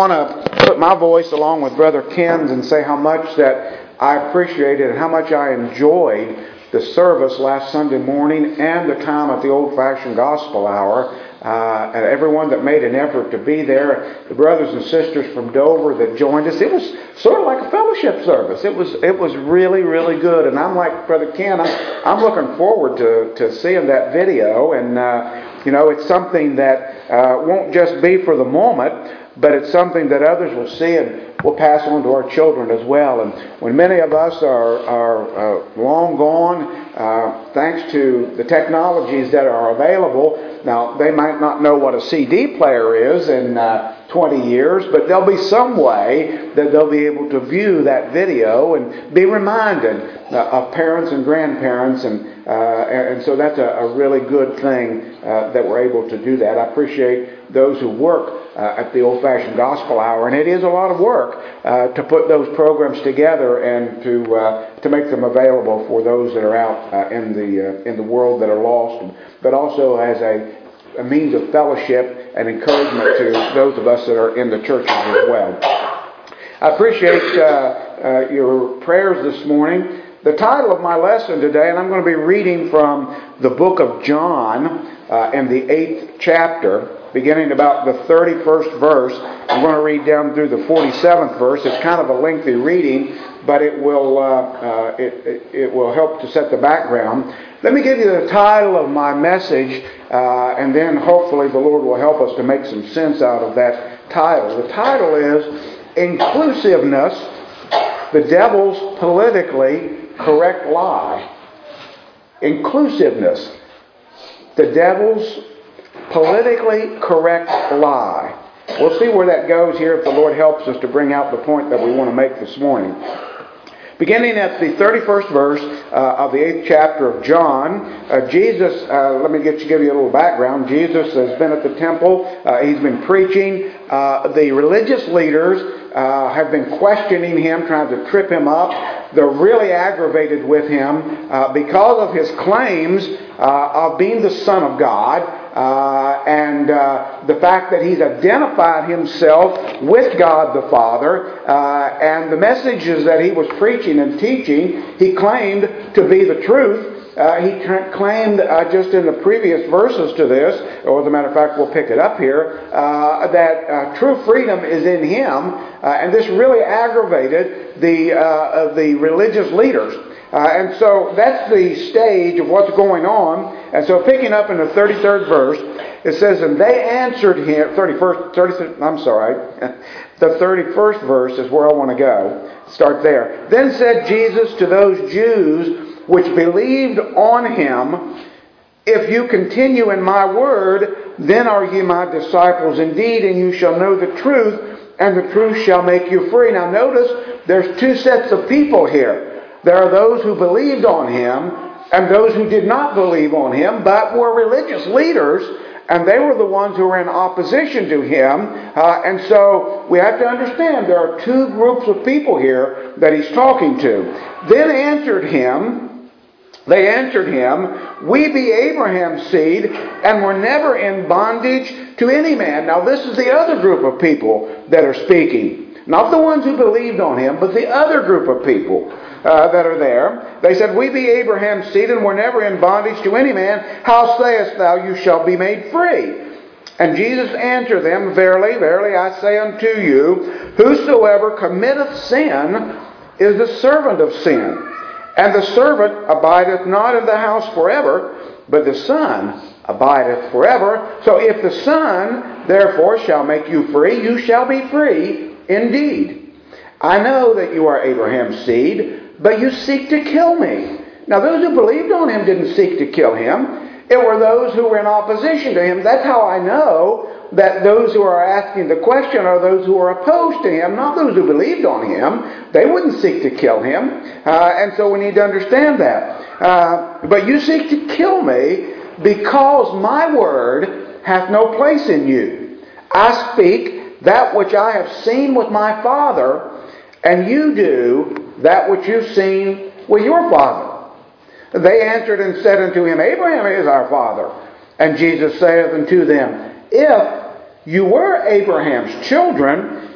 want to put my voice along with Brother Ken's and say how much that I appreciated and how much I enjoyed the service last Sunday morning and the time at the old-fashioned gospel hour. And everyone that made an effort to be there, the brothers and sisters from Dover that joined us. It was sort of like a fellowship service. It was really, really good. And I'm like Brother Ken, I'm looking forward to seeing that video. And, it's something that won't just be for the moment, but it's something that others will see and will pass on to our children as well. And when many of us are long gone, thanks to the technologies that are available, now they might not know what a CD player is in 20 years, but there'll be some way that they'll be able to view that video and be reminded of parents and grandparents, and so that's a really good thing that we're able to do that. I appreciate those who work at the old-fashioned gospel hour, and it is a lot of work to put those programs together and to make them available for those that are out in the world that are lost, but also as a means of fellowship and encouragement to those of us that are in the churches as well. I appreciate your prayers this morning. The title of my lesson today, and I'm going to be reading from the book of John in the 8th chapter, beginning about the 31st verse. I'm going to read down through the 47th verse. It's kind of a lengthy reading, but it will help to set the background. Let me give you the title of my message, and then hopefully the Lord will help us to make some sense out of that title. The title is Inclusiveness, the Devil's Politically Correct Lie. Inclusiveness, the Devil's Politically Correct Lie. We'll see where that goes here if the Lord helps us to bring out the point that we want to make this morning. Beginning at the 31st verse of the 8th chapter of John, Jesus, let me give you a little background. Jesus has been at the temple. He's been preaching. The religious leaders have been questioning him, trying to trip him up. They're really aggravated with him because of his claims of being the Son of God and the fact that he's identified himself with God the Father, and the messages that he was preaching and teaching, he claimed to be the truth. He claimed just in the previous verses to this, or as a matter of fact, we'll pick it up here, that true freedom is in him, and this really aggravated the religious leaders. And so that's the stage of what's going on. And so picking up in the 33rd verse, it says, and they answered him, the 31st verse is where I want to go. Start there. Then said Jesus to those Jews which believed on him, if you continue in my word, then are ye my disciples indeed, and you shall know the truth, and the truth shall make you free. Now notice, there's two sets of people here. There are those who believed on him, and those who did not believe on him, but were religious leaders, and they were the ones who were in opposition to him. And so we have to understand there are two groups of people here that he's talking to. Then they answered him, we be Abraham's seed, and were never in bondage to any man. Now this is the other group of people that are speaking. Not the ones who believed on him, but the other group of people that are there. They said, we be Abraham's seed, and were never in bondage to any man. How sayest thou, you shall be made free? And Jesus answered them, verily, verily, I say unto you, whosoever committeth sin is the servant of sin. And the servant abideth not in the house forever, but the Son abideth forever. So if the Son, therefore, shall make you free, you shall be free indeed. I know that you are Abraham's seed, but you seek to kill me. Now those who believed on him didn't seek to kill him. It were those who were in opposition to him. That's how I know that those who are asking the question are those who are opposed to him, not those who believed on him. They wouldn't seek to kill him. And so we need to understand that. But you seek to kill me because my word hath no place in you. I speak that which I have seen with my Father, and you do that which you've seen with your father. They answered and said unto him, Abraham is our father. And Jesus saith unto them, if you were Abraham's children,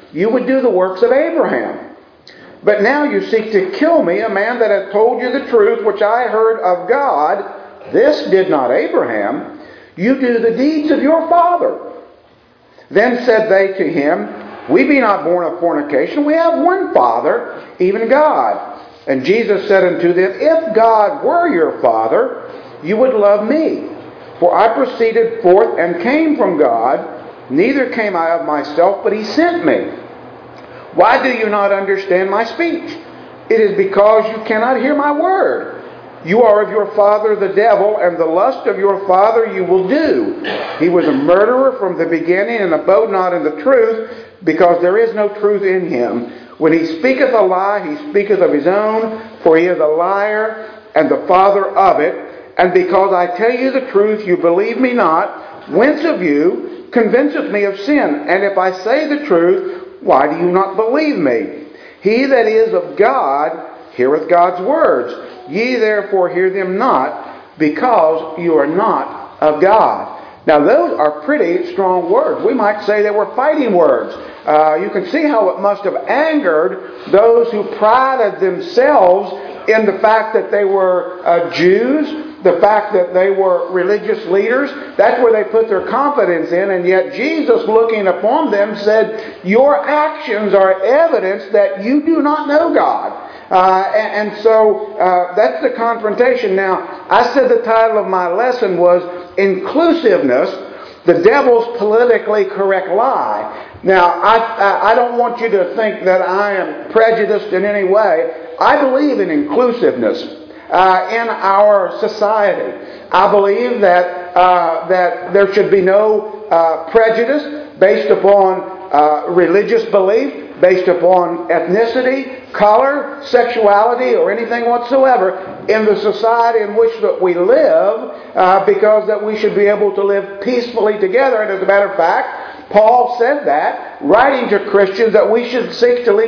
you would do the works of Abraham. But now you seek to kill me, a man that hath told you the truth, which I heard of God. This did not Abraham. You do the deeds of your father. Then said they to him, we be not born of fornication. We have one Father, even God. And Jesus said unto them, if God were your Father, you would love me. For I proceeded forth and came from God. Neither came I of myself, but he sent me. Why do you not understand my speech? It is because you cannot hear my word. You are of your father the devil, and the lust of your father you will do. He was a murderer from the beginning, and abode not in the truth, because there is no truth in him. When he speaketh a lie, he speaketh of his own, for he is a liar and the father of it. And because I tell you the truth, you believe me not. Whence of you convinceth me of sin? And if I say the truth, why do you not believe me? He that is of God heareth God's words. Ye therefore hear them not, because you are not of God. Now those are pretty strong words. We might say they were fighting words. You can see how it must have angered those who prided themselves in the fact that they were Jews, the fact that they were religious leaders. That's where they put their confidence in. And yet Jesus, looking upon them, said, your actions are evidence that you do not know God. So that's the confrontation. Now, I said the title of my lesson was Inclusiveness, the Devil's Politically Correct Lie. Now, I don't want you to think that I am prejudiced in any way. I believe in inclusiveness in our society. I believe that there should be no prejudice based upon religious belief, based upon ethnicity, color, sexuality, or anything whatsoever in the society in which that we live, because that we should be able to live peacefully together. And as a matter of fact, Paul said that, writing to Christians, that we should seek to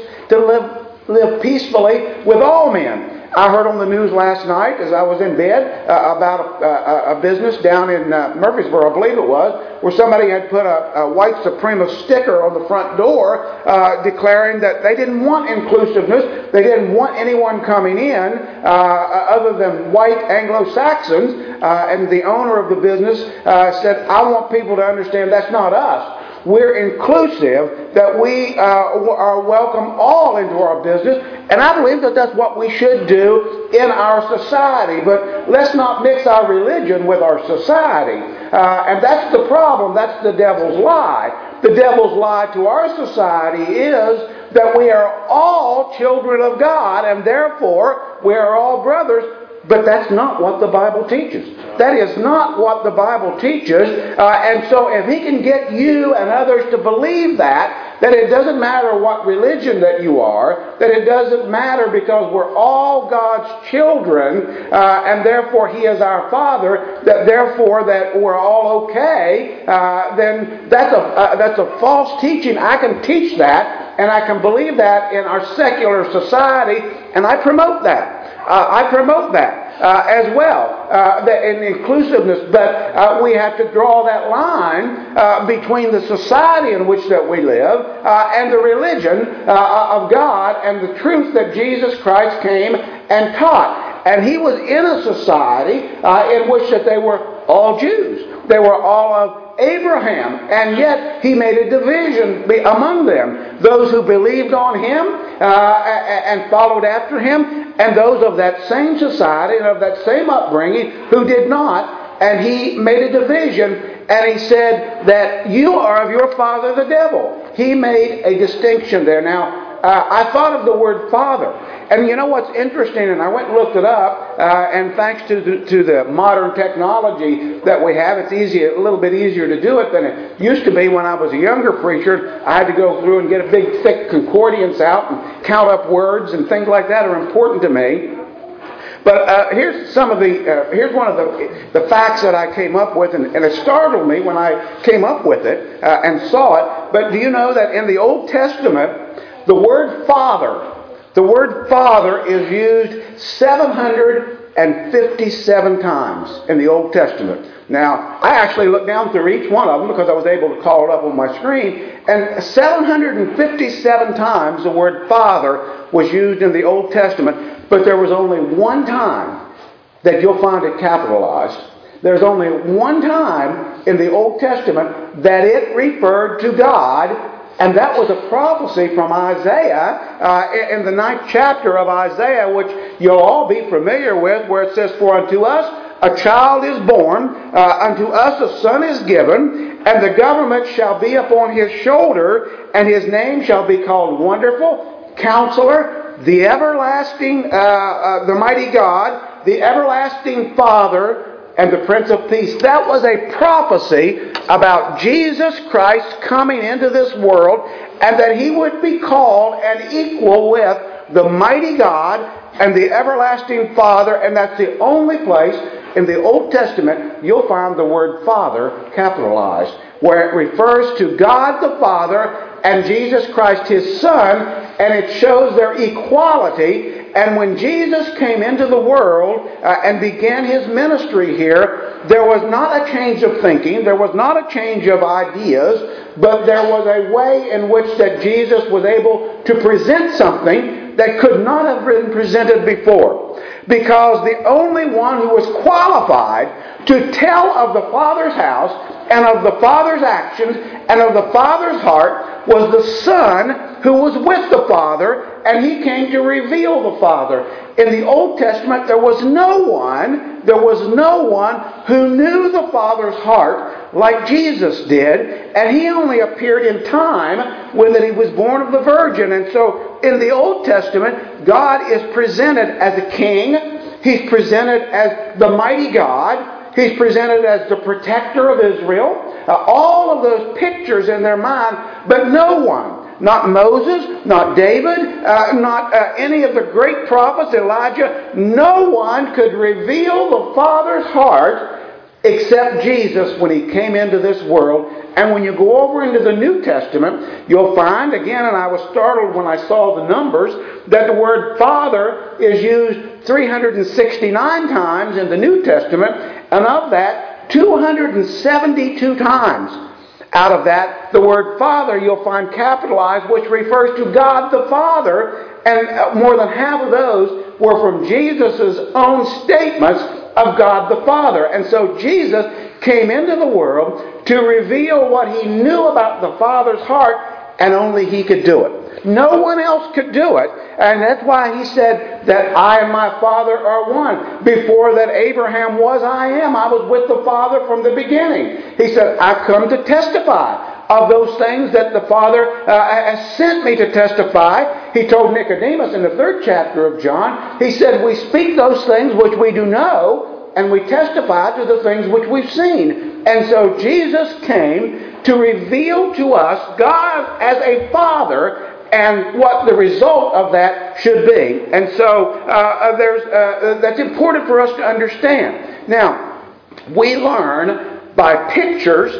live peacefully with all men. I heard on the news last night as I was in bed about a business down in Murfreesboro, I believe it was, where somebody had put a white supremacist sticker on the front door declaring that they didn't want inclusiveness. They didn't want anyone coming in other than white Anglo-Saxons. And the owner of the business said, I want people to understand that's not us. We're inclusive, that we are welcome all into our business. And I believe that that's what we should do in our society. But let's not mix our religion with our society. And that's the problem. That's the devil's lie. The devil's lie to our society is that we are all children of God, and therefore we are all brothers. But that's not what the Bible teaches. That is not what the Bible teaches. And so if he can get you and others to believe that it doesn't matter what religion that you are, that it doesn't matter because we're all God's children, and therefore he is our Father, that therefore that we're all okay, then that's a false teaching. I can teach that, and I can believe that in our secular society, and I promote that. I promote that as well, in inclusiveness. But we have to draw that line between the society in which that we live and the religion of God and the truth that Jesus Christ came and taught. And he was in a society in which that they were all Jews. They were all of Abraham, and yet he made a division among them. Those who believed on him and followed after him, and those of that same society and of that same upbringing who did not. And he made a division, and he said that you are of your father the devil. He made a distinction there. Now, I thought of the word father. And you know what's interesting, and I went and looked it up, and thanks to the modern technology that we have, it's a little bit easier to do it than it used to be when I was a younger preacher. I had to go through and get a big, thick concordance out and count up words, and things like that are important to me. But here's one of the facts that I came up with, and it startled me when I came up with it and saw it. But do you know that in the Old Testament, the word father is used 750 757 times in the Old Testament. Now, I actually looked down through each one of them because I was able to call it up on my screen. And 757 times the word Father was used in the Old Testament, but there was only one time that you'll find it capitalized. There's only one time in the Old Testament that it referred to God, and that was a prophecy from Isaiah in the 9th chapter of Isaiah, which you'll all be familiar with, where it says, "For unto us a child is born, unto us a son is given, and the government shall be upon his shoulder, and his name shall be called Wonderful, Counselor, the Everlasting, the Mighty God, the Everlasting Father, and the Prince of Peace." That was a prophecy about Jesus Christ coming into this world, and that He would be called an equal with the mighty God and the everlasting Father, and that's the only place in the Old Testament you'll find the word Father capitalized, where it refers to God the Father and Jesus Christ His Son, and it shows their equality. And when Jesus came into the world and began His ministry here, there was not a change of thinking, there was not a change of ideas, but there was a way in which that Jesus was able to present something that could not have been presented before. Because the only one who was qualified to tell of the Father's house and of the Father's actions and of the Father's heart was the Son, who was with the Father, and He came to reveal the Father. In the Old Testament, there was no one who knew the Father's heart like Jesus did, and He only appeared in time when that He was born of the Virgin. And so in the Old Testament, God is presented as a king. He's presented as the mighty God. He's presented as the protector of Israel. All of those pictures in their mind, but no one, not Moses, not David, not any of the great prophets, Elijah, no one could reveal the Father's heart except Jesus when He came into this world. And when you go over into the New Testament, you'll find, again, and I was startled when I saw the numbers, that the word Father is used 369 times in the New Testament, and of that, 272 times. Out of that, the word Father you'll find capitalized, which refers to God the Father, and more than half of those were from Jesus' own statements of God the Father. And so Jesus came into the world to reveal what He knew about the Father's heart, and only He could do it. No one else could do it. And that's why He said that I and my Father are one. Before that Abraham was, I am. I was with the Father from the beginning. He said, I've come to testify of those things that the Father has sent me to testify. He told Nicodemus in the 3rd chapter of John, He said, we speak those things which we do know, and we testify to the things which we've seen. And so Jesus came to reveal to us God as a Father and what the result of that should be. And so that's important for us to understand. Now, we learn by pictures,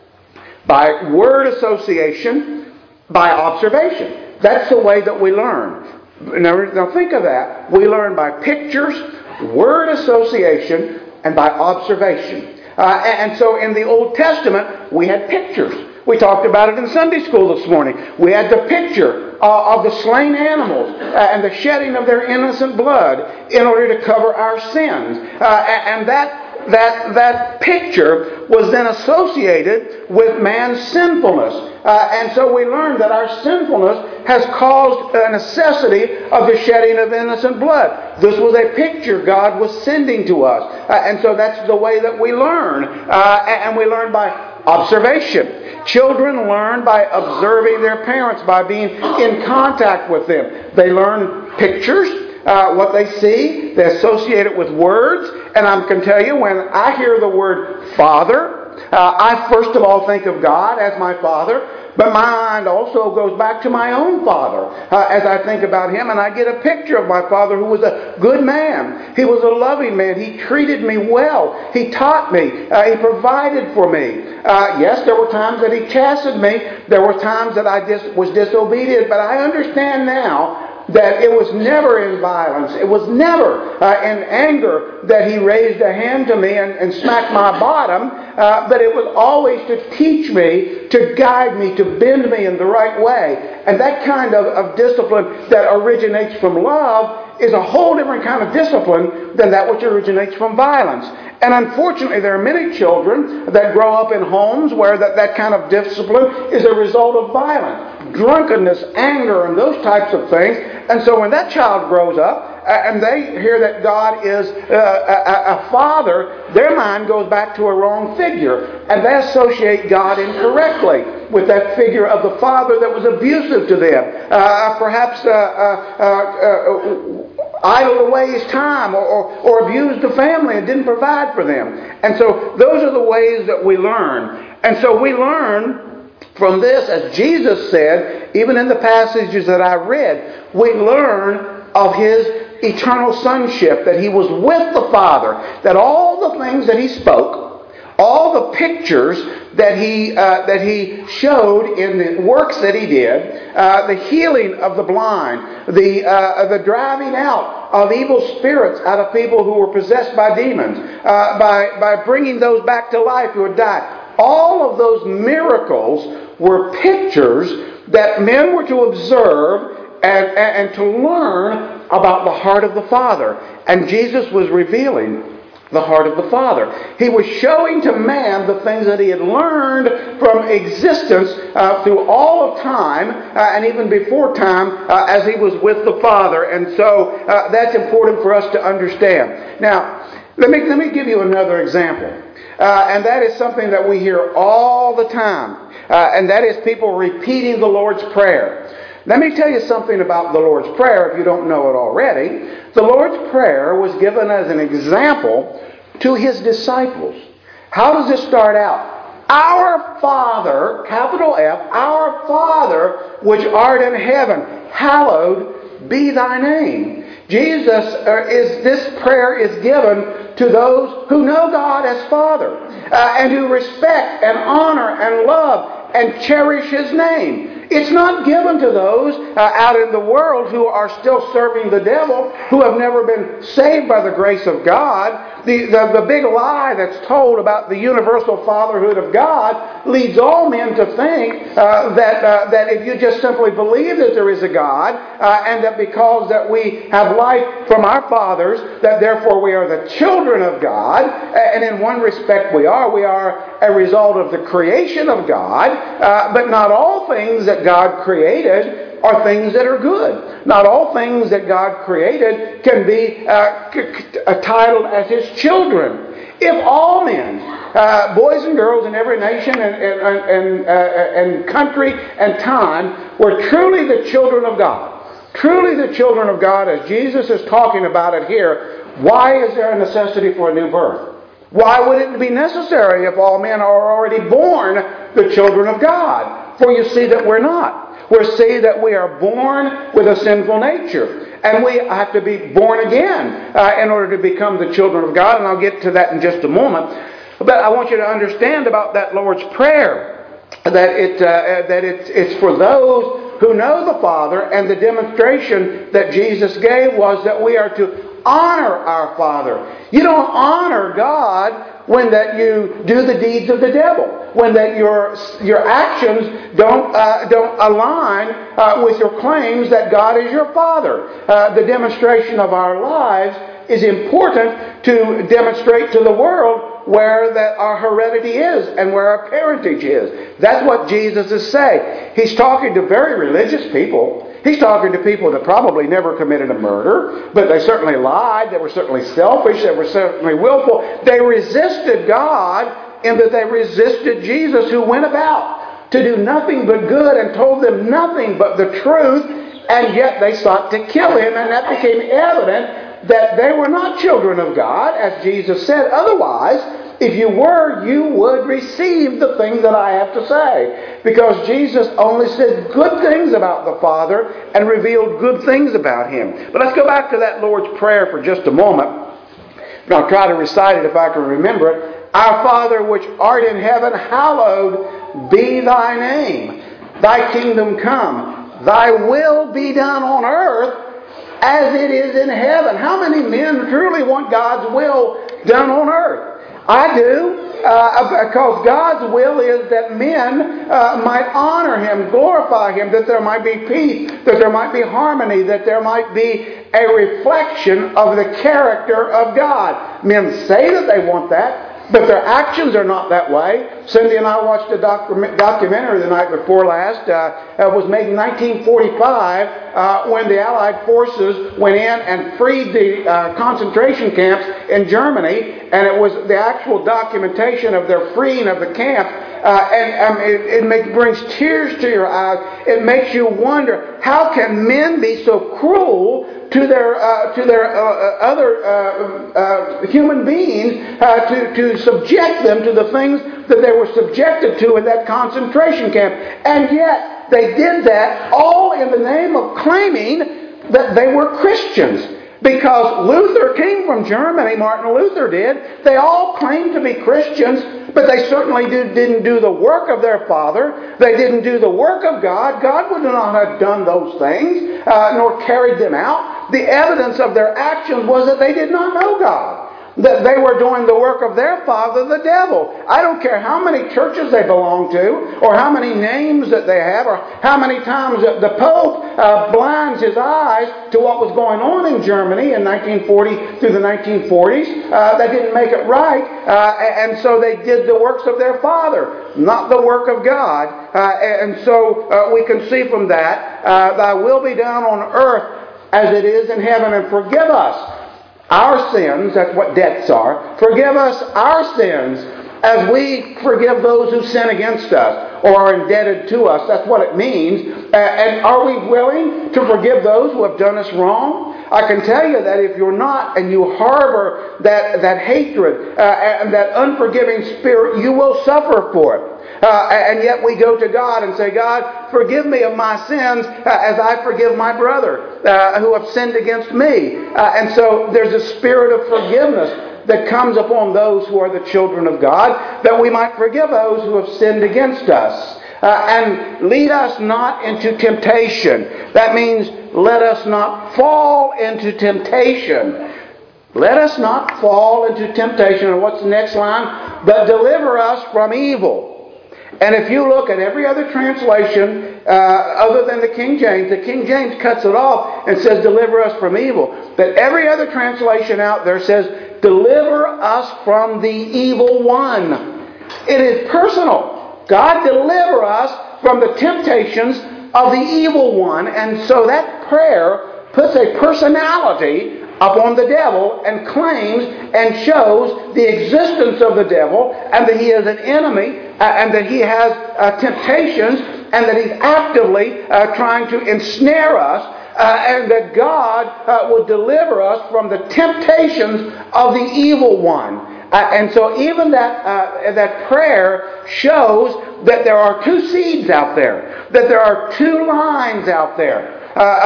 by word association, by observation. That's the way that we learn. Now think of that. We learn by pictures, word association, and by observation. And so in the Old Testament, we had pictures. We talked about it in Sunday school this morning. We had the picture of the slain animals and the shedding of their innocent blood in order to cover our sins. And that picture was then associated with man's sinfulness. And so we learned that our sinfulness has caused a necessity of the shedding of innocent blood. This was a picture God was sending to us. And so that's the way that we learn. And we learn by observation. Children learn by observing their parents, by being in contact with them. They learn pictures, what they see. They associate it with words. And I can tell you, when I hear the word Father, I first of all think of God as my Father. But my mind also goes back to my own father as I think about him, and I get a picture of my father who was a good man. He was a loving man. He treated me well. He taught me. He provided for me. Yes, there were times that he chastened me. There were times that I was disobedient, but I understand now that it was never in violence. It was never in anger that he raised a hand to me and smacked my bottom, but it was always to teach me, to guide me, to bend me in the right way. And that kind of discipline that originates from love is a whole different kind of discipline than that which originates from violence. And unfortunately, there are many children that grow up in homes where that kind of discipline is a result of violence, drunkenness, anger, and those types of things. And so when that child grows up and they hear that God is a father, their mind goes back to a wrong figure. And they associate God incorrectly with that figure of the father that was abusive to them. Perhaps idled away his time or abused the family and didn't provide for them. And so those are the ways that we learn. And so we learn from this, as Jesus said, even in the passages that I read, we learn of his eternal sonship, that he was with the Father, that all the things that he spoke, all the pictures that he showed in the works that he did, the healing of the blind, the driving out of evil spirits out of people who were possessed by demons, by bringing those back to life who had died. All of those miracles were pictures that men were to observe and to learn about the heart of the Father. And Jesus was revealing the heart of the Father. He was showing to man the things that he had learned from existence through all of time and even before time as he was with the Father. And so that's important for us to understand. Now, let me give you another example. And that is something that we hear all the time. And that is people repeating the Lord's Prayer. Let me tell you something about the Lord's Prayer if you don't know it already. The Lord's Prayer was given as an example to his disciples. How does this start out? Our Father, capital F, our Father which art in heaven, hallowed be thy name. This prayer is given to those who know God as Father and who respect and honor and love and cherish his name. It's not given to those out in the world who are still serving the devil, who have never been saved by the grace of God. The big lie that's told about the universal fatherhood of God leads all men to think that if you just simply believe that there is a God, and that because that we have life from our fathers, that therefore we are the children of God. And in one respect we are a result of the creation of God, but not all things that God created are things that are good. Not all things that God created can be titled as his children. If all men, boys and girls in every nation and country and time, were truly the children of God, truly the children of God as Jesus is talking about it here, why is there a necessity for a new birth? Why would it be necessary if all men are already born the children of God? For you see that we're not. We see that we are born with a sinful nature. And we have to be born again in order to become the children of God. And I'll get to that in just a moment. But I want you to understand about that Lord's Prayer, that it's for those who know the Father. And the demonstration that Jesus gave was that we are to honor our Father. You don't honor God when that you do the deeds of the devil, when that your actions don't align with your claims that God is your Father. The demonstration of our lives is important to demonstrate to the world where that our heredity is and where our parentage is. That's what Jesus is saying. He's talking to very religious people. He's talking to people that probably never committed a murder, but they certainly lied, they were certainly selfish, they were certainly willful. They resisted God in that they resisted Jesus, who went about to do nothing but good and told them nothing but the truth, and yet they sought to kill him, and that became evident that they were not children of God, as Jesus said. Otherwise, if you were, you would receive the things that I have to say. Because Jesus only said good things about the Father and revealed good things about him. But let's go back to that Lord's Prayer for just a moment. And I'll try to recite it if I can remember it. Our Father which art in heaven, hallowed be thy name. Thy kingdom come. Thy will be done on earth as it is in heaven. How many men truly want God's will done on earth? I do, because God's will is that men might honor Him, glorify Him, that there might be peace, that there might be harmony, that there might be a reflection of the character of God. Men say that they want that, but their actions are not that way. Cindy and I watched a documentary the night before last. It was made in 1945 when the Allied forces went in and freed the concentration camps in Germany. And it was the actual documentation of their freeing of the camp. It brings tears to your eyes. It makes you wonder, how can men be so cruel to their other human beings to subject them to the things that they were subjected to in that concentration camp? And yet they did that all in the name of claiming that they were Christians. Because Luther came from Germany, Martin Luther did. They all claimed to be Christians, but they certainly didn't do the work of their Father. They didn't do the work of God. God would not have done those things, nor carried them out. The evidence of their actions was that they did not know God. That they were doing the work of their father, the devil. I don't care how many churches they belong to, or how many names that they have, or how many times the Pope blinds his eyes to what was going on in Germany in 1940 through the 1940s. They didn't make it right, and so they did the works of their father, not the work of God. And so we can see from that, Thy will be done on earth as it is in heaven, and forgive us our sins. That's what debts are. Forgive us our sins as we forgive those who sin against us or are indebted to us. That's what it means. And are we willing to forgive those who have done us wrong? I can tell you that if you're not, and you harbor that hatred and that unforgiving spirit, you will suffer for it. And yet we go to God and say, God, forgive me of my sins as I forgive my brother who have sinned against me. And so there's a spirit of forgiveness that comes upon those who are the children of God, that we might forgive those who have sinned against us. And lead us not into temptation. That means let us not fall into temptation. Let us not fall into temptation. And what's the next line? But deliver us from evil. And if you look at every other translation other than the King James cuts it off and says, deliver us from evil. But every other translation out there says, deliver us from the evil one. It is personal. God, deliver us from the temptations of the evil one. And so that prayer puts a personality upon the devil and claims and shows the existence of the devil, and that he is an enemy, and that he has temptations, and that he's actively trying to ensnare us, and that God will deliver us from the temptations of the evil one. And so even that prayer shows that there are two seeds out there, that there are two lines out there.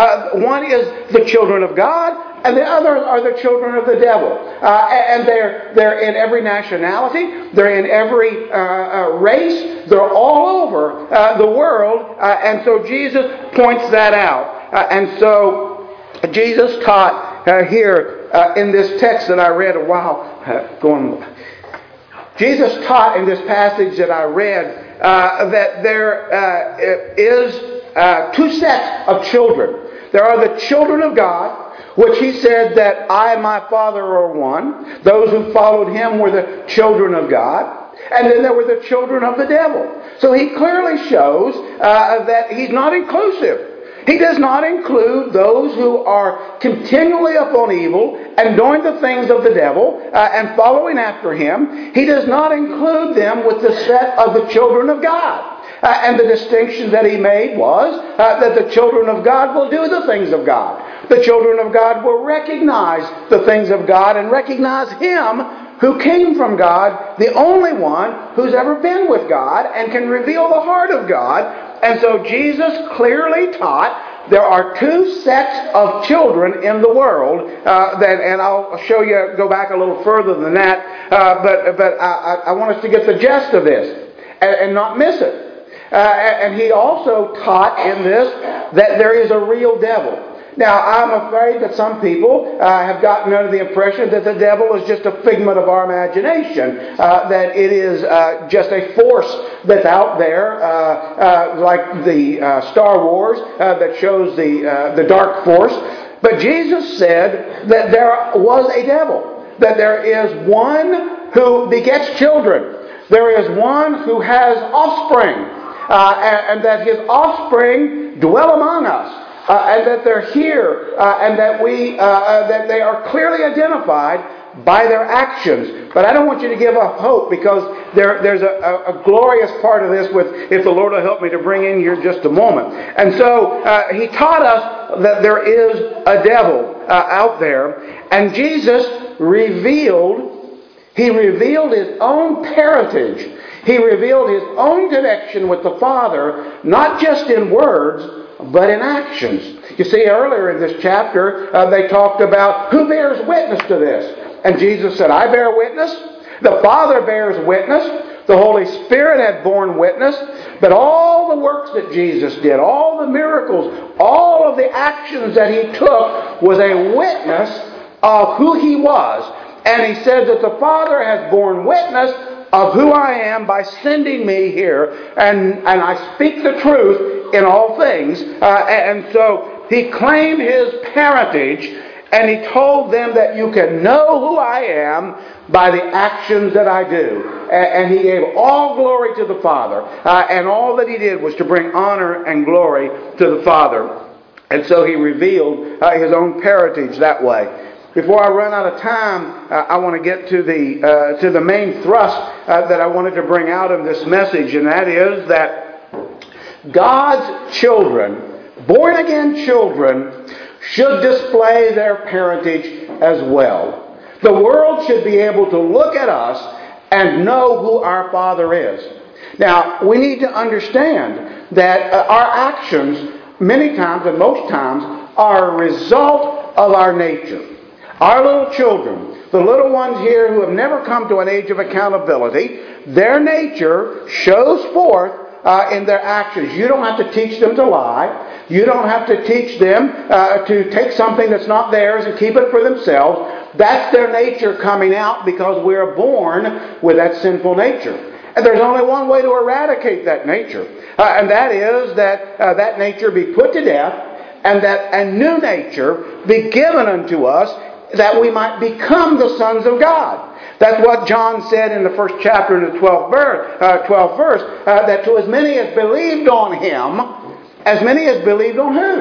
One is the children of God, and the other are the children of the devil. And they're in every nationality. They're in every race. They're all over the world. And so Jesus points that out. And so Jesus taught here in this text that I read a while ago. Jesus taught in this passage that I read that there is two sets of children. There are the children of God, which he said that I and my Father are one. Those who followed him were the children of God. And then there were the children of the devil. So he clearly shows that he's not inclusive. He does not include those who are continually upon evil and doing the things of the devil and following after him. He does not include them with the set of the children of God. And the distinction that he made was that the children of God will do the things of God. The children of God will recognize the things of God and recognize him who came from God, the only one who's ever been with God and can reveal the heart of God. And so Jesus clearly taught there are two sets of children in the world, and I'll show you, go back a little further than that, but I want us to get the gist of this and not miss it. And he also taught in this that there is a real devil. Now, I'm afraid that some people have gotten under the impression that the devil is just a figment of our imagination, that it is just a force that's out there, like the Star Wars that shows the dark force. But Jesus said that there was a devil, that there is one who begets children. There is one who has offspring, and that his offspring dwell among us. And that they're here, and that that they are clearly identified by their actions. But I don't want you to give up hope, because there's a glorious part of this, if the Lord will help me to bring in here just a moment. And so he taught us that there is a devil out there, and Jesus revealed his own parentage. He revealed his own connection with the Father, not just in words, but in actions. You see, earlier in this chapter, they talked about who bears witness to this. And Jesus said, I bear witness. The Father bears witness. The Holy Spirit had borne witness. But all the works that Jesus did, all the miracles, all of the actions that he took was a witness of who he was. And he said that the Father has borne witness of who I am by sending me here, and I speak the truth in all things. And so he claimed his parentage, and he told them that you can know who I am by the actions that I do. And he gave all glory to the Father, and all that he did was to bring honor and glory to the Father. And so he revealed his own parentage that way. Before I run out of time, I want to get to the main thrust that I wanted to bring out of this message, and that is that God's children, born-again children, should display their parentage as well. The world should be able to look at us and know who our Father is. Now, we need to understand that our actions, many times and most times, are a result of our nature. Our little children, the little ones here who have never come to an age of accountability, their nature shows forth in their actions. You don't have to teach them to lie. You don't have to teach them to take something that's not theirs and keep it for themselves. That's their nature coming out, because we're born with that sinful nature. And there's only one way to eradicate that nature, and that is that that nature be put to death, and that a new nature be given unto us, that we might become the sons of God. That's what John said in the first chapter in the 12th verse, that to as many as believed on him, as many as believed on who?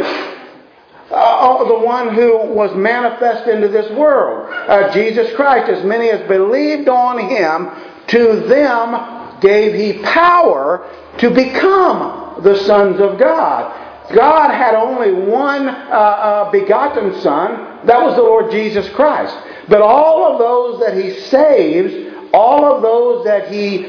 The one who was manifest into this world, Jesus Christ. As many as believed on him, to them gave he power to become the sons of God. God had only one begotten Son. That was the Lord Jesus Christ. But all of those that he saves, all of those that he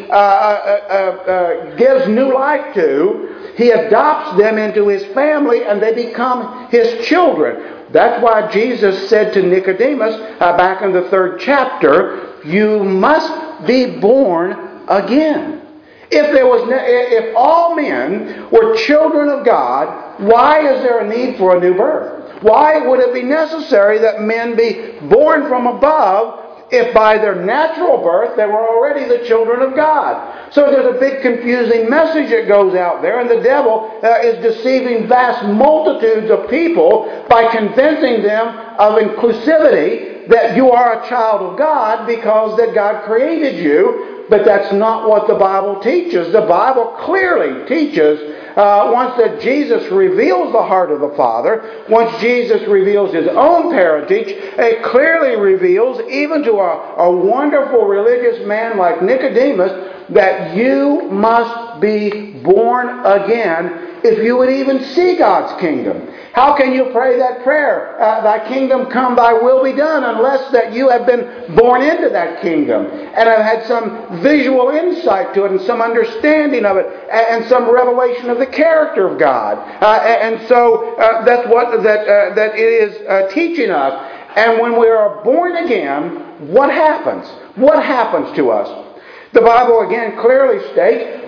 gives new life to, he adopts them into his family, and they become his children. That's why Jesus said to Nicodemus back in the 3rd chapter, you must be born again. If all men were children of God, why is there a need for a new birth? Why would it be necessary that men be born from above if by their natural birth they were already the children of God? So there's a big confusing message that goes out there, and the devil is deceiving vast multitudes of people by convincing them of inclusivity, that you are a child of God because that God created you. But that's not what the Bible teaches. The Bible clearly teaches, once that Jesus reveals the heart of the Father, once Jesus reveals his own parentage, it clearly reveals, even to a wonderful religious man like Nicodemus, that you must be born again if you would even see God's kingdom. How can you pray that prayer, thy kingdom come, thy will be done, unless that you have been born into that kingdom and have had some visual insight to it and some understanding of it and some revelation of the character of God. And so that's what that it is teaching us. And when we are born again, what happens? What happens to us? The Bible again clearly states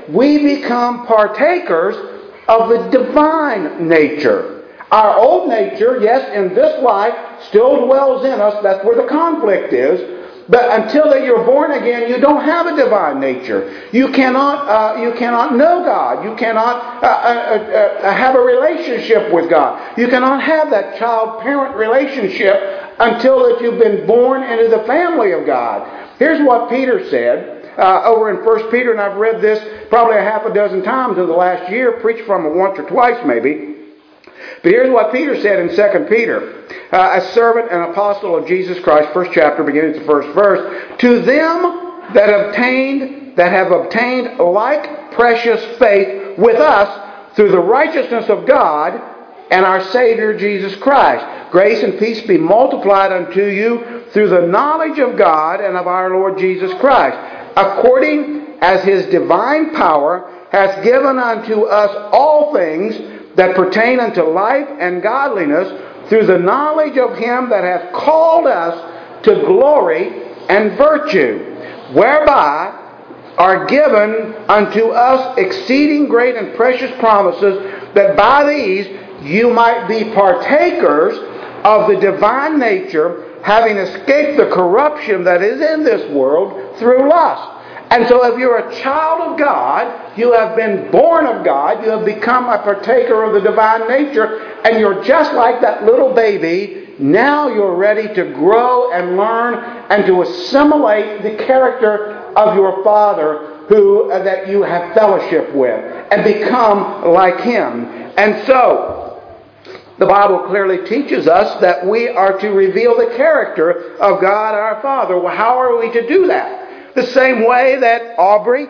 we become partakers of the divine nature. Our old nature, yes, in this life, still dwells in us. That's where the conflict is. But until that you're born again, you don't have a divine nature. You cannot know God. You cannot have a relationship with God. You cannot have that child-parent relationship until that you've been born into the family of God. Here's what Peter said over in 1 Peter, and I've read this probably a half a dozen times in the last year, preached from it once or twice maybe. But here's what Peter said in 2 Peter. A servant and apostle of Jesus Christ, first chapter, beginning at the first verse. To them that have obtained like precious faith with us through the righteousness of God and our Savior Jesus Christ. Grace and peace be multiplied unto you through the knowledge of God and of our Lord Jesus Christ, according as His divine power hath given unto us all things that pertain unto life and godliness, through the knowledge of Him that hath called us to glory and virtue, whereby are given unto us exceeding great and precious promises, that by these you might be partakers of the divine nature, having escaped the corruption that is in this world through lust. And so if you're a child of God, you have been born of God, you have become a partaker of the divine nature, and you're just like that little baby. Now you're ready to grow and learn and to assimilate the character of your Father that you have fellowship with and become like Him. And so the Bible clearly teaches us that we are to reveal the character of God our Father. Well, how are we to do that? The same way that Aubrey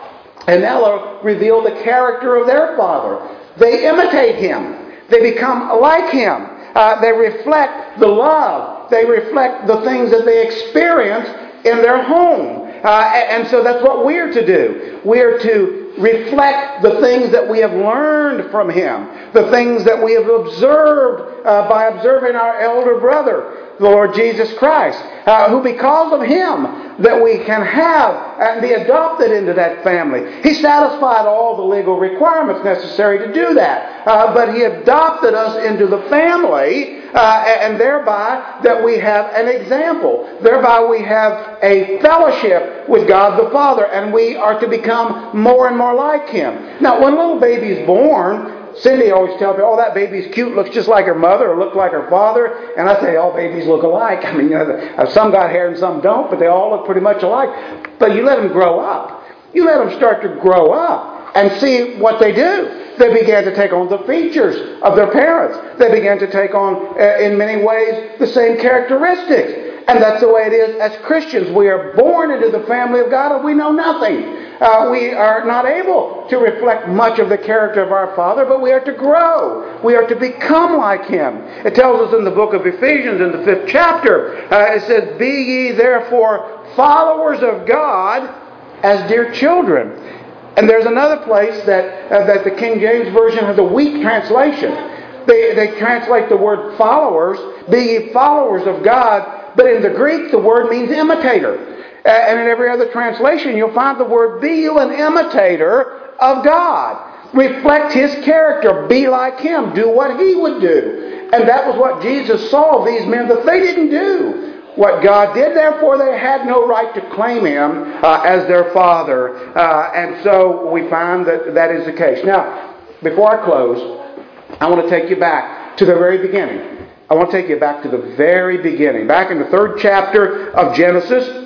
and Ella reveal the character of their father. They imitate him. They become like him. They reflect the love. They reflect the things that they experience in their home. And so that's what we're to do. We're to reflect the things that we have learned from him. The things that we have observed by observing our elder brother, the Lord Jesus Christ, who because of Him that we can have and be adopted into that family. He satisfied all the legal requirements necessary to do that. But He adopted us into the family, and thereby that we have an example. Thereby we have a fellowship with God the Father, and we are to become more and more like Him. Now, when a little baby's born, Cindy always tells me, oh, that baby's cute, looks just like her mother or looks like her father. And I say, all babies look alike. I mean, some got hair and some don't, but they all look pretty much alike. But you let them grow up. You let them start to grow up and see what they do. They began to take on the features of their parents. They began to take on, in many ways, the same characteristics. And that's the way it is as Christians. We are born into the family of God and we know nothing. We are not able to reflect much of the character of our Father, but we are to grow. We are to become like Him. It tells us in the book of Ephesians in the 5th chapter, it says, be ye therefore followers of God as dear children. And there's another place that the King James Version has a weak translation. They translate the word followers, be ye followers of God, but in the Greek the word means imitator. And in every other translation you'll find the word, be you an imitator of God. Reflect His character. Be like Him. Do what He would do. And that was what Jesus saw these men, that they didn't do what God did. Therefore they had no right to claim Him as their Father. And so we find that that is the case. Now, before I close, I want to take you back to the very beginning. I want to take you back to the very beginning. Back in the 3rd chapter of Genesis.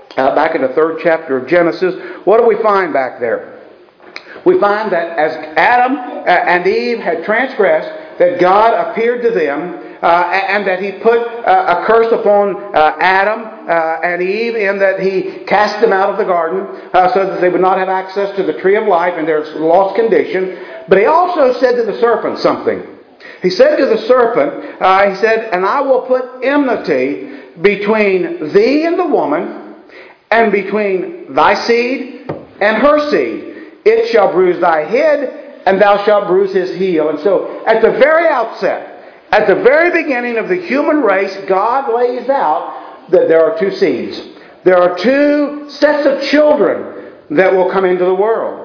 What do we find back there? We find that as Adam and Eve had transgressed, that God appeared to them and that He put a curse upon Adam and Eve in that He cast them out of the garden so that they would not have access to the tree of life in their lost condition. But He also said to the serpent something. He said to the serpent, He said, and I will put enmity between thee and the woman, and between thy seed and her seed. It shall bruise thy head, and thou shalt bruise his heel. And so, at the very outset, at the very beginning of the human race, God lays out that there are two seeds. There are two sets of children that will come into the world.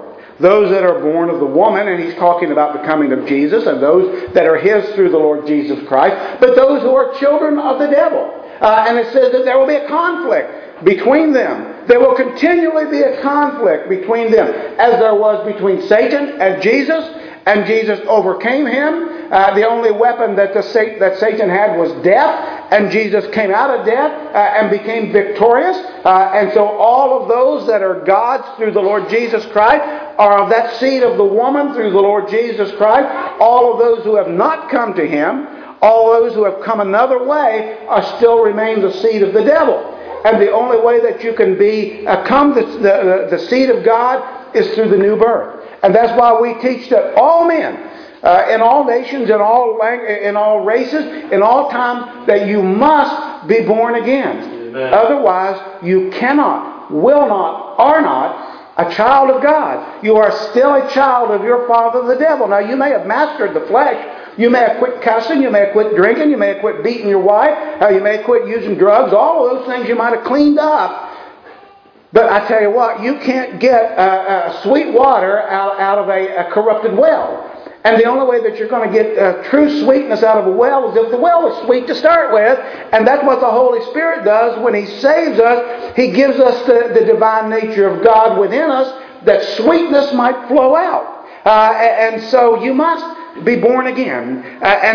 those that are born of the woman, and he's talking about the coming of Jesus, and those that are his through the Lord Jesus Christ, but those who are children of the devil. And it says that there will be a conflict between them. There will continually be a conflict between them, as there was between Satan and Jesus overcame him. The only weapon that Satan had was death, and Jesus came out of death and became victorious. And so all of those that are God's through the Lord Jesus Christ are of that seed of the woman through the Lord Jesus Christ. All of those who have not come to him, all those who have come another way, still remain the seed of the devil. And the only way that you can become the seed of God is through the new birth. And that's why we teach that all men, in all nations, in all races, in all times, that you must be born again. Amen. Otherwise, you cannot, will not, are not a child of God. You are still a child of your father, the devil. Now, you may have mastered the flesh. You may have quit cussing, you may have quit drinking, you may have quit beating your wife, you may have quit using drugs, all of those things you might have cleaned up. But I tell you what, you can't get sweet water out of a corrupted well. And the only way that you're going to get true sweetness out of a well is if the well is sweet to start with. And that's what the Holy Spirit does when He saves us. He gives us the divine nature of God within us, that sweetness might flow out. And so you must be born again.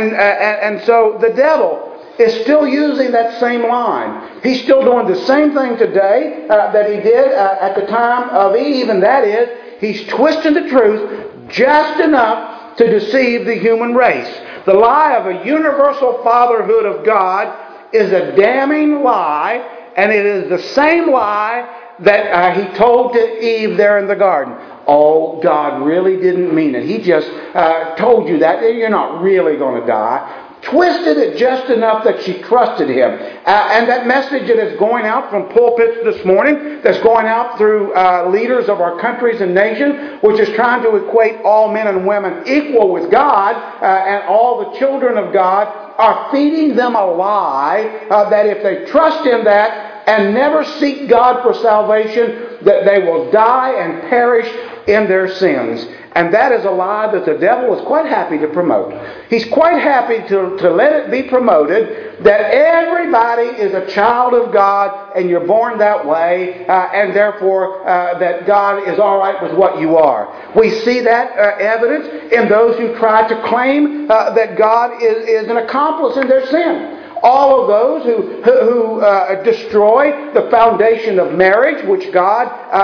And so the devil is still using that same line. He's still doing the same thing today that he did at the time of Eve, and that is, he's twisting the truth just enough to deceive the human race. The lie of a universal fatherhood of God is a damning lie, and it is the same lie that he told to Eve there in the garden. Oh, God really didn't mean it. He just told you that. You're not really going to die. Twisted it just enough that she trusted him. And that message that is going out from pulpits this morning, that's going out through leaders of our countries and nations, which is trying to equate all men and women equal with God, and all the children of God, are feeding them a lie that if they trust in that and never seek God for salvation, that they will die and perish in their sins. And that is a lie that the devil is quite happy to promote. He's quite happy to let it be promoted that everybody is a child of God and you're born that way, and therefore that God is all right with what you are. We see that evidence in those who try to claim that God is an accomplice in their sin. All of those who destroy the foundation of marriage, which God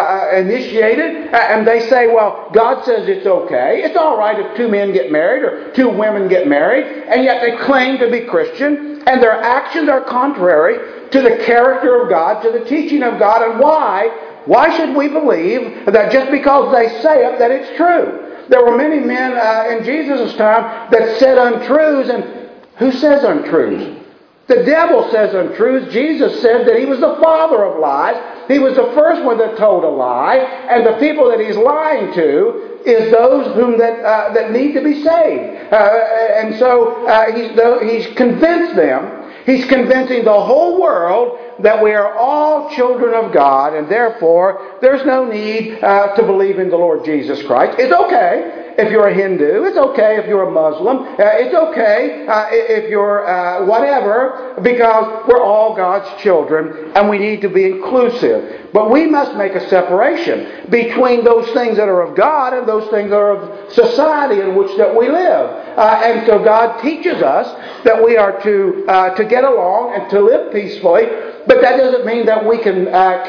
initiated, and they say, well, God says it's okay. It's all right if two men get married or two women get married, and yet they claim to be Christian, and their actions are contrary to the character of God, to the teaching of God. And why? Why should we believe that just because they say it, that it's true? There were many men in Jesus' time that said untruths, and who says untruths? The devil says untruths. Jesus said that he was the father of lies. He was the first one that told a lie. And the people that he's lying to is those whom that need to be saved. And so he's convinced them. He's convincing the whole world that we are all children of God, and therefore there's no need to believe in the Lord Jesus Christ. It's okay if you're a Hindu. It's okay if you're a Muslim. It's okay if you're whatever, because we're all God's children, and we need to be inclusive. But we must make a separation between those things that are of God and those things that are of society in which that we live. And so God teaches us that we are to get along and to live peacefully. But that doesn't mean that we can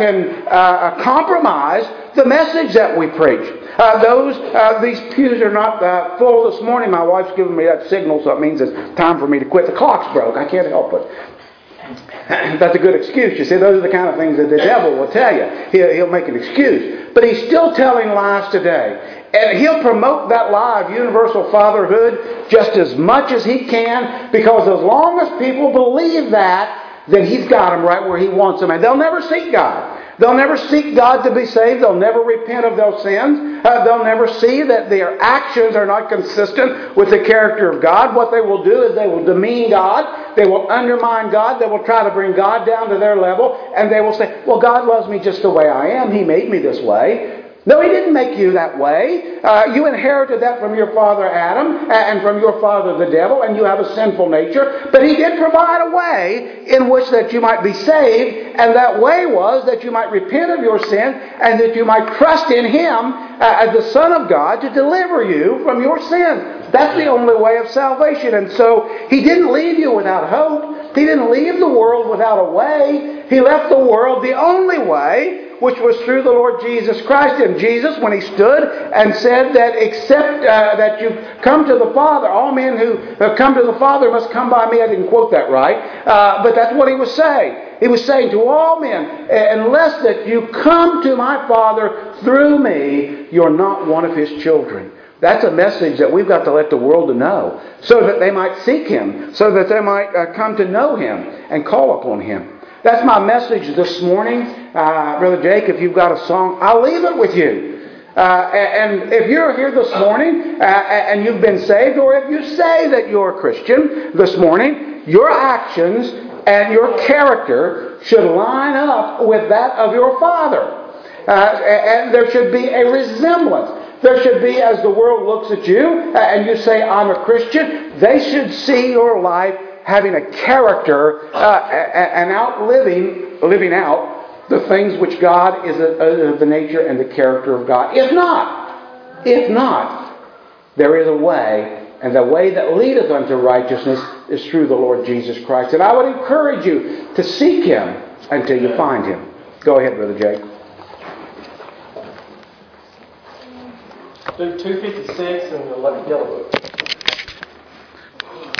compromise the message that we preach. These pews are not full this morning. My wife's giving me that signal, so it means it's time for me to quit. The clock's broke. I can't help it. That's a good excuse. You see, those are the kind of things that the devil will tell you. He'll make an excuse. But he's still telling lies today. And he'll promote that lie of universal fatherhood just as much as he can, because as long as people believe that, then he's got them right where he wants them. And they'll never seek God. They'll never seek God to be saved. They'll never repent of their sins. They'll never see that their actions are not consistent with the character of God. What they will do is they will demean God. They will undermine God. They will try to bring God down to their level. And they will say, well, God loves me just the way I am. He made me this way. No, He didn't make you that way. You inherited that from your father Adam and from your father the devil, and you have a sinful nature. But He did provide a way in which that you might be saved, and that way was that you might repent of your sin and that you might trust in Him as the Son of God to deliver you from your sin. That's the only way of salvation. And so He didn't leave you without hope. He didn't leave the world without a way. He left the world the only way, which was through the Lord Jesus Christ. And Jesus, when He stood and said that except that you come to the Father, all men who have come to the Father must come by me. I didn't quote that right, but that's what He was saying. He was saying to all men, unless that you come to my Father through me, you're not one of His children. That's a message that we've got to let the world know, so that they might seek Him, so that they might come to know Him and call upon Him. That's my message this morning. Brother Jake, if you've got a song, I'll leave it with you. And if you're here this morning and you've been saved, or if you say that you're a Christian this morning, your actions and your character should line up with that of your Father. And there should be a resemblance. There should be, as the world looks at you and you say, I'm a Christian, they should see your life having a character and living out the things which God is of the nature and the character of God. If not, there is a way, and the way that leadeth unto righteousness is through the Lord Jesus Christ. And I would encourage you to seek Him until you find Him. Go ahead, Brother Jake. Luke 2:56 in the yellow book.